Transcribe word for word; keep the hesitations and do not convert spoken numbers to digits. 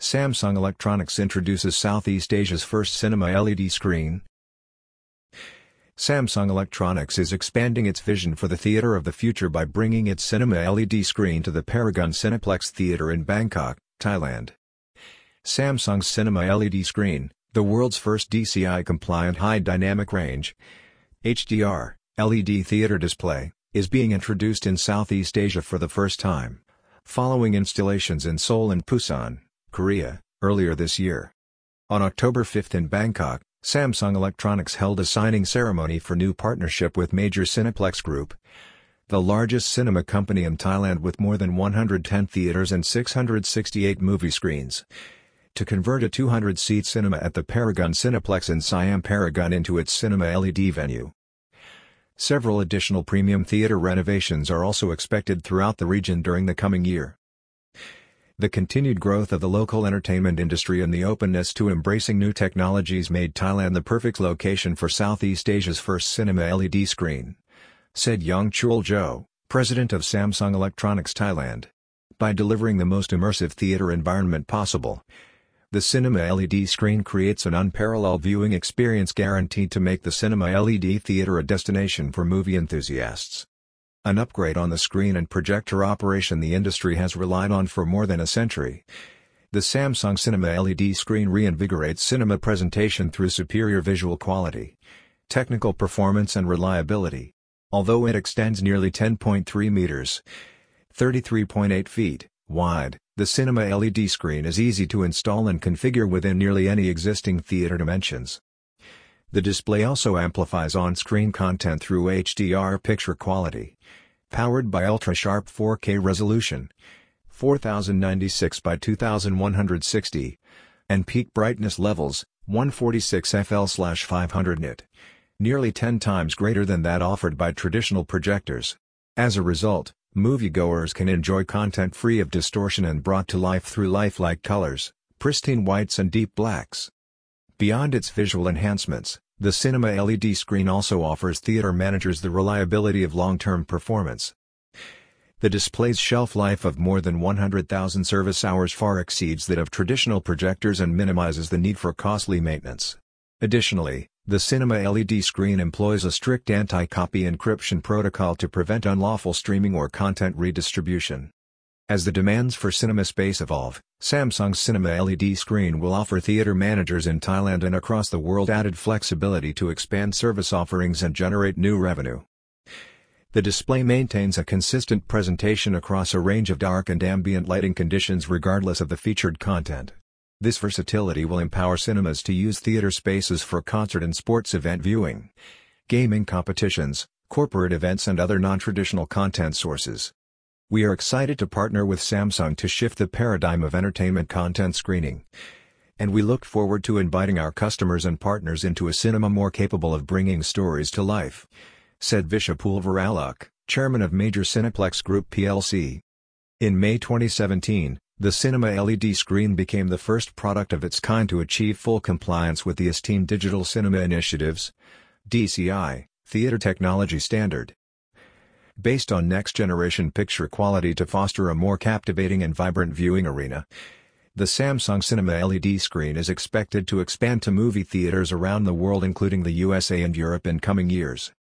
Samsung Electronics introduces Southeast Asia's first cinema L E D screen. Samsung Electronics is expanding its vision for the theater of the future by bringing its cinema L E D screen to the Paragon Cineplex Theatre in Bangkok, Thailand. Samsung's cinema L E D screen, the world's first D C I-compliant high dynamic range H D R L E D theater display, is being introduced in Southeast Asia for the first time, following installations in Seoul and Busan, Korea, earlier this year. On October fifth in Bangkok, Samsung Electronics held a signing ceremony for new partnership with major Cineplex Group, the largest cinema company in Thailand with more than one hundred ten theaters and six hundred sixty-eight movie screens, to convert a two hundred seat cinema at the Paragon Cineplex in Siam Paragon into its cinema L E D venue. Several additional premium theater renovations are also expected throughout the region during the coming year. The continued growth of the local entertainment industry and the openness to embracing new technologies made Thailand the perfect location for Southeast Asia's first cinema L E D screen, said Yong Chul Jo, president of Samsung Electronics Thailand. By delivering the most immersive theater environment possible, the cinema L E D screen creates an unparalleled viewing experience guaranteed to make the cinema L E D theater a destination for movie enthusiasts. An upgrade on the screen and projector operation the industry has relied on for more than a century. The Samsung Cinema L E D screen reinvigorates cinema presentation through superior visual quality, technical performance and reliability. Although it extends nearly ten point three meters (thirty-three point eight feet) wide, the cinema L E D screen is easy to install and configure within nearly any existing theater dimensions. The display also amplifies on-screen content through H D R picture quality, powered by ultra-sharp four K resolution, four thousand ninety-six by two thousand one hundred sixty, and peak brightness levels, one forty-six F L five hundred nit, nearly ten times greater than that offered by traditional projectors. As a result, moviegoers can enjoy content free of distortion and brought to life through lifelike colors, pristine whites and deep blacks. Beyond its visual enhancements, the cinema L E D screen also offers theater managers the reliability of long-term performance. The display's shelf life of more than one hundred thousand service hours far exceeds that of traditional projectors and minimizes the need for costly maintenance. Additionally, the cinema L E D screen employs a strict anti-copy encryption protocol to prevent unlawful streaming or content redistribution. As the demands for cinema space evolve, Samsung's cinema L E D screen will offer theater managers in Thailand and across the world added flexibility to expand service offerings and generate new revenue. The display maintains a consistent presentation across a range of dark and ambient lighting conditions regardless of the featured content. This versatility will empower cinemas to use theater spaces for concert and sports event viewing, gaming competitions, corporate events and other non-traditional content sources. We are excited to partner with Samsung to shift the paradigm of entertainment content screening, and we look forward to inviting our customers and partners into a cinema more capable of bringing stories to life, said Vishapul Viraluk, chairman of Major Cineplex Group P L C. In May twenty seventeen, the cinema L E D screen became the first product of its kind to achieve full compliance with the esteemed Digital Cinema Initiative's D C I theater technology standard. Based on next-generation picture quality to foster a more captivating and vibrant viewing arena, the Samsung Cinema L E D screen is expected to expand to movie theaters around the world including the U S A and Europe in coming years.